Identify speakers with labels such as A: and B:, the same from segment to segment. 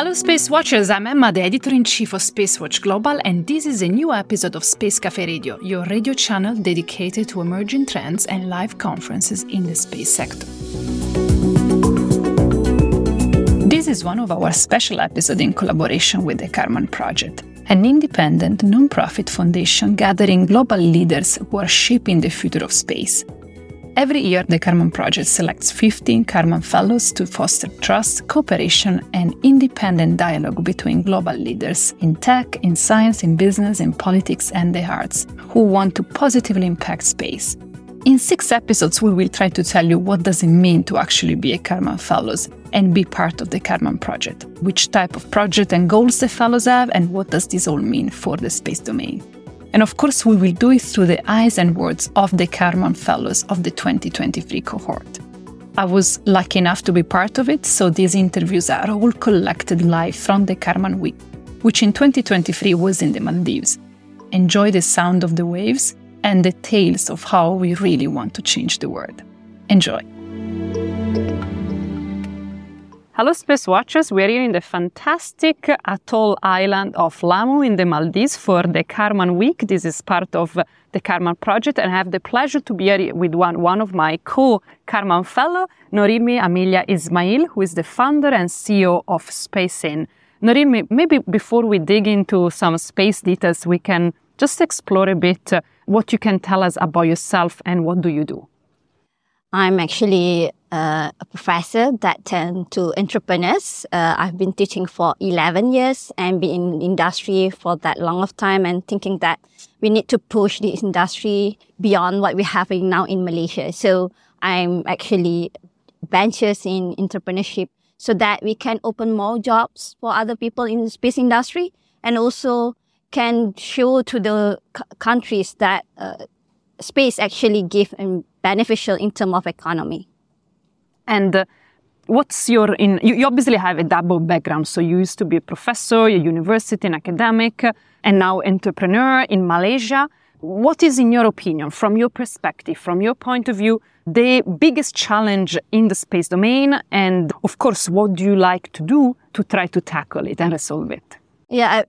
A: Hello Space Watchers, I'm Emma, the editor-in-chief of Spacewatch Global, and this is a new episode of Space Cafe Radio, your radio channel dedicated to emerging trends and live conferences in the space sector. This is one of our special episodes in collaboration with the Kármán Project, an independent non-profit foundation gathering global leaders who are shaping the future of space. Every year, the Kármán Project selects 15 Kármán Fellows to foster trust, cooperation, and independent dialogue between global leaders in tech, in science, in business, in politics, and the arts, who want to positively impact space. In 6 episodes, we will try to tell you what does it mean to actually be a Kármán Fellows and be part of the Kármán Project, which type of project and goals the fellows have, and what does this all mean for the space domain. And of course, we will do it through the eyes and words of the Kármán Fellows of the 2023 cohort. I was lucky enough to be part of it, so these interviews are all collected live from the Kármán Week, which in 2023 was in the Maldives. Enjoy the sound of the waves and the tales of how we really want to change the world. Enjoy! Hello Space Watchers, we're here in the fantastic atoll island of Lamu in the Maldives for the Kármán Week. This is part of the Kármán Project, and I have the pleasure to be here with one of my co-Kármán fellow, Norilmi Amelia Ismail, who is the founder and CEO of SpaceIn. Norilmi, maybe before we dig into some space details, we can just explore a bit what you can tell us about yourself and what do you do?
B: I'm actually a professor that turned to entrepreneurs. I've been teaching for 11 years and been in industry for that long of time, and thinking that we need to push the industry beyond what we're having now in Malaysia. So I'm actually ventures in entrepreneurship so that we can open more jobs for other people in the space industry, and also can show to the countries that space actually give beneficial in terms of economy.
A: And what's your, you obviously have a double background. So you used to be a professor, a university, an academic, and now entrepreneur in Malaysia. What is, in your opinion, from your perspective, from your point of view, the biggest challenge in the space domain? And of course, what do you like to do to try to tackle it and resolve it?
B: Yeah,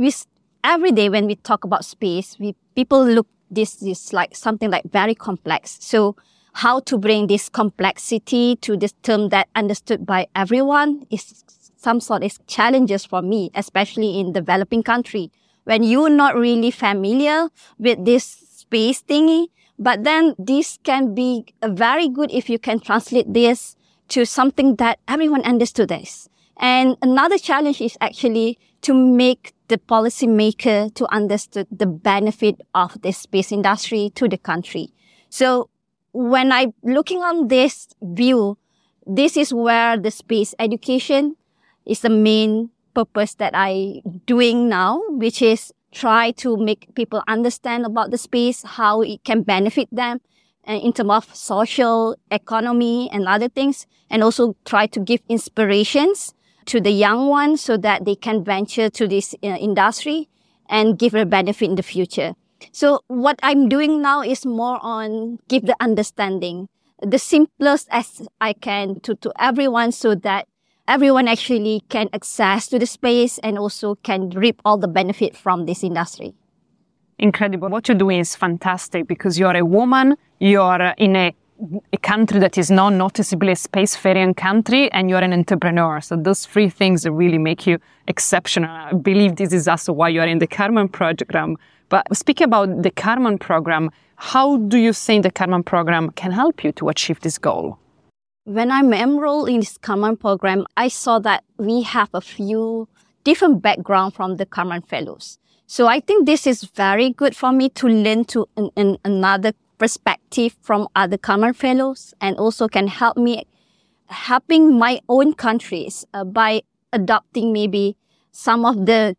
B: every day when we talk about space, people look this like something like very complex. So how to bring this complexity to this term that understood by everyone is some sort of challenges for me, especially in developing country, when you're not really familiar with this space thingy. But then this can be very good if you can translate this to something that everyone understood this. And another challenge is actually to make the policymaker to understand the benefit of the space industry to the country. So when I'm looking on this view, this is where the space education is the main purpose that I'm doing now, which is try to make people understand about the space, how it can benefit them in terms of social, economy, and other things, and also try to give inspirations to the young ones so that they can venture to this industry and give a benefit in the future. So what I'm doing now is more on give the understanding, the simplest as I can to everyone, so that everyone actually can access to the space and also can reap all the benefit from this industry.
A: Incredible. What you're doing is fantastic because you're a woman, you're in a country that is not noticeably a spacefaring country, and you're an entrepreneur. So those 3 things really make you exceptional. I believe this is also why you're in the Kármán program. But speaking about the Kármán program, how do you think the Kármán program can help you to achieve this goal?
B: When I'm enrolled in this Kármán program, I saw that we have a few different backgrounds from the Kármán Fellows. So I think this is very good for me to learn to another perspective from other Kármán Fellows, and also can help me helping my own countries by adopting maybe some of the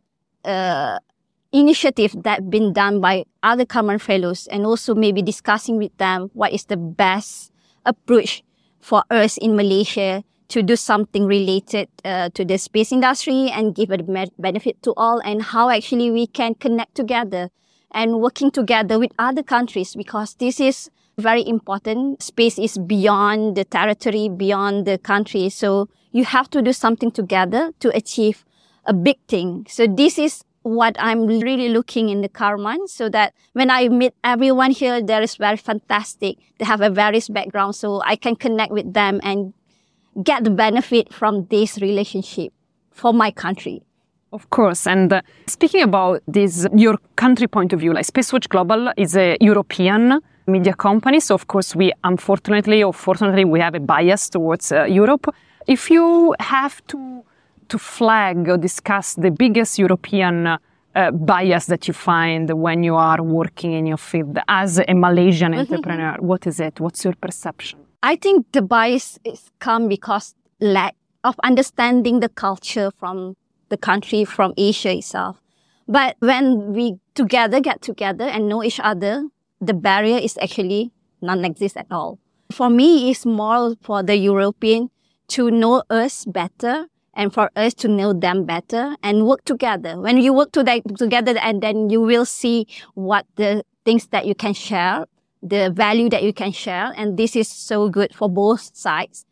B: initiatives that have been done by other Kármán Fellows, and also maybe discussing with them what is the best approach for us in Malaysia to do something related to the space industry and give a benefit to all, and how actually we can connect together and working together with other countries, because this is very important. Space is beyond the territory, beyond the country. So you have to do something together to achieve a big thing. So this is what I'm really looking in the Karman, so that when I meet everyone here, there is very fantastic. They have a various background, so I can connect with them and get the benefit from this relationship for my country.
A: Of course. And speaking about this, your country point of view, like Spacewatch Global is a European media company. So of course, we unfortunately or fortunately, we have a bias towards Europe. If you have to flag or discuss the biggest European bias that you find when you are working in your field as a Malaysian entrepreneur, what is it? What's your perception?
B: I think the bias is come because lack of understanding the culture from the country, from Asia itself. But when we get together and know each other, the barrier is actually non-exist at all. For me, it's more for the European to know us better and for us to know them better and work together. When you work together, and then you will see what the things that you can share, the value that you can share. And this is so good for both sides.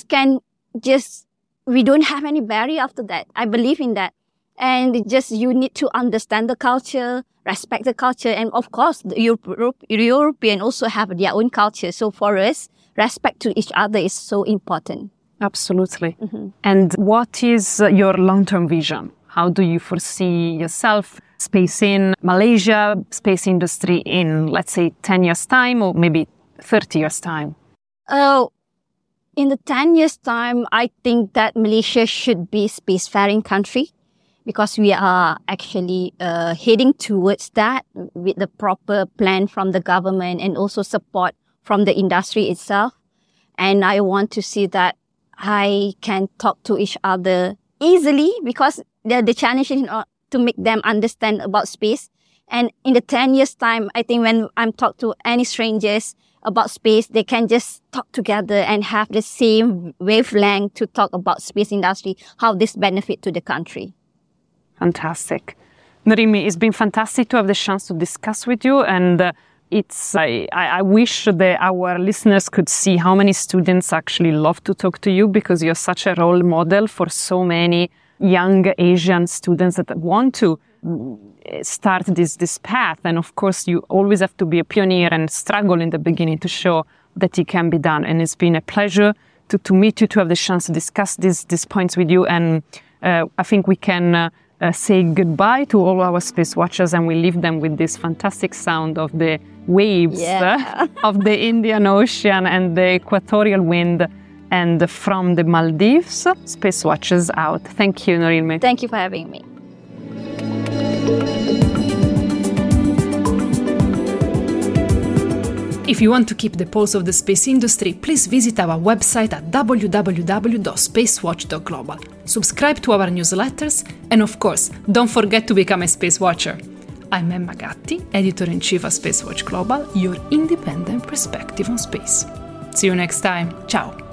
B: We don't have any barrier after that. I believe in that. And you need to understand the culture, respect the culture. And of course, the European also have their own culture. So for us, respect to each other is so important.
A: Absolutely. Mm-hmm. And what is your long-term vision? How do you foresee yourself, space in Malaysia, space industry in, let's say, 10 years' time or maybe 30 years' time?
B: In the 10 years' time, I think that Malaysia should be a spacefaring country because we are actually heading towards that with the proper plan from the government and also support from the industry itself. And I want to see that I can talk to each other easily because the challenge is to make them understand about space. And in the 10 years' time, I think when I'm talking to any strangers about space, they can just talk together and have the same wavelength to talk about space industry, how this benefit to the country.
A: Fantastic. Narimi, it's been fantastic to have the chance to discuss with you. And I wish that our listeners could see how many students actually love to talk to you because you're such a role model for so many young Asian students that want to start this path. And of course, you always have to be a pioneer and struggle in the beginning to show that it can be done. And it's been a pleasure to meet you, to have the chance to discuss these points with you. And I think we can say goodbye to all our space watchers and we leave them with this fantastic sound of the waves of the Indian Ocean and the equatorial wind. And from the Maldives, Space Watchers out. Thank you, Norilme.
B: Thank you for having me.
A: If you want to keep the pulse of the space industry, please visit our website at www.spacewatch.global. Subscribe to our newsletters, and of course, don't forget to become a Space Watcher. I'm Emma Gatti, Editor-in-Chief of Spacewatch Global, your independent perspective on space. See you next time. Ciao.